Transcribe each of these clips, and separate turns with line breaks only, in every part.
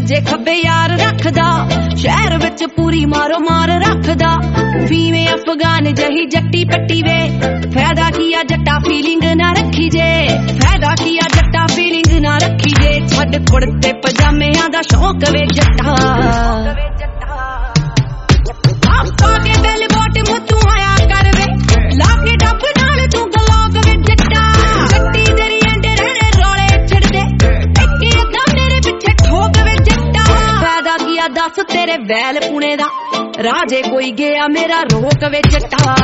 सज्जे खब्बे यार रखदा, शहर विच पूरी मारो मार रखदा। फीमे अफगान जही जट्टी पट्टी वे, फायदा किया जट्टा फीलिंग ना रखी जे, फायदा किया जट्टा फीलिंग ना रखी जे। छड्ड कुड़ते पजामियां दा शौक वे जट्टा, आपा के बेल बोट मुतू आया कर वे, लाके डब नाल तू गलाग वे जट्टा। जट्टी तेरी एंडे रहने रोले छड़ दे, इक्के अद्धा मेरे पिछे ठोक वे जट्टा। फायदा किया दस तेरे वैल पुणे दा, राजे कोई गया मेरा रोक वे जट्टा।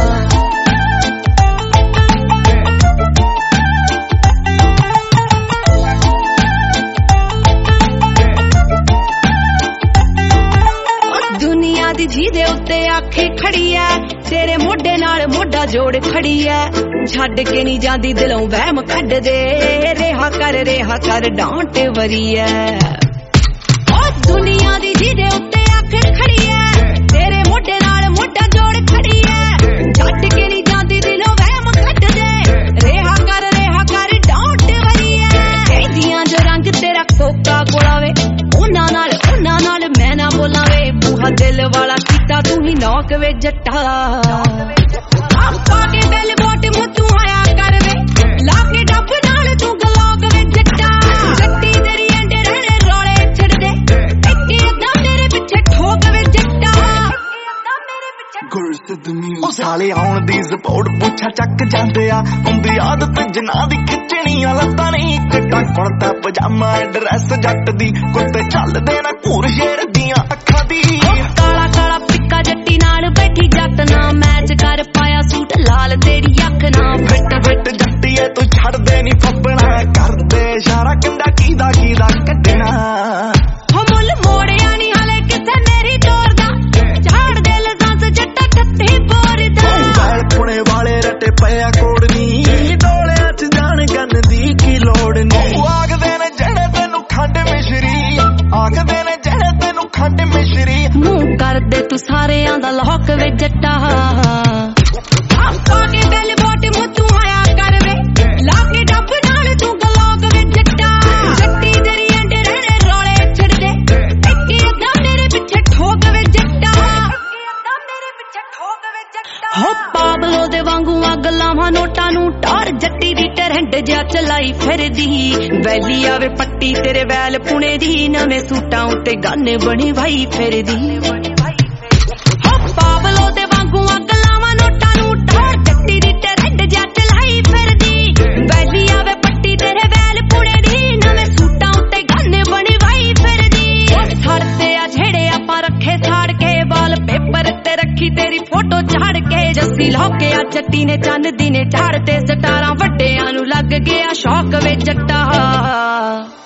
दुनिया दी जी दे उत्ते आखे खड़ी है, तेरे मोढे नाल मोढा जोड़ खड़ी है। छड्ड के नहीं जांदी दिलों वहम कढ दे, रेहा कर डांट वरी है। ओ दुनिया दी जी दे उत्ते आखे खड़ी है, तेरे मोढे नाल मोढा जोड़ खड़ी है। छड्ड के नहीं जांदी दिलों वहम कढ दे, रेहा कर डांट वरी है। कहदियां जो रंग तेरा कोका कोला वे, उन्हां नाल मैं ना बोला वे। बूहा दिल वाला कीता तू ही नौक वे जट्टा, आपा के बेल बोट मुतू आया कर वे, लाके डब नाल तू गलाग वे जट्टा। जट्टी तेरी एंडे रहने रोले छड़ दे, इक्के अद्धा मेरे पिछे ठोक वे जट्टा।
ओ साले आउण दी सपोर्ट पुछा चक जांदे आ, हुंदी आदत जना दी खिचणियां लत्तां नहीं। चिट्टा कुर्ता पजामा ड्रेस जट दी, कुत्ते चलदे ना घूर शेर दियां अखां दी।
काला काला पिक्का जट्टी नाल बैठी जट ना, मैच कर पाया सूट लाल तेरी अख ना।
फिट जट्टीए तू छड़ दे नी फपना, कर दे इशारा किंदा कीदा कड्डना।
हो मुल मोड़िया नी हाले किथे मेरी तोर दा, झाड़ दे लसांस जट्टा कत्ते बोर दा।
बैल पुणे वाले रटे पिया कोड़नी, डोलियां च जान गन दी की लोड़ नी। आखदे ने जेड़े तेनू खंड मिश्री, आखदे ने जेड़े तेनू खंड मिश्री।
मुंह कर दे तू सारेयां दा लौक वे जट्टा, आपा के बेल बोट मुतू आया कर वे, लाके डब नाल तू गलाग वे जट्टा। जट्टी तेरी एंडे रहने रोले छड़ दे, इक्के अद्धा मेरे पिछे ठोक वे जट्टा। हो पाबलो दे वांगू अग लावां नोटां नू टार, जट्टी दी टरहंड जा चलाई फिरदी। वैली आवे पट्टी तेरे वैल पुणे दी, नवें सूटां उत्ते गन बनी भाई फिरदी। हो पाबलो दे वांगू अग लावां नोटां नू टार, जट्टी दी टरहंड जा चलाई फिरदी। वैली आवे पट्टी तेरे वैल पुणे दी, नवें सूटां उत्ते गन बनी भाई फिरदी। सड़ते आ झेड़े आपां रखे साड़ के, वाल पेपर ते रखी तेरी फोटो झाड़ के। जस्सी लौके आ जट्टी ने चंद दी ने झाड़ ते, सटारां वड्डियां नू लग गया शौक वे जट्टा।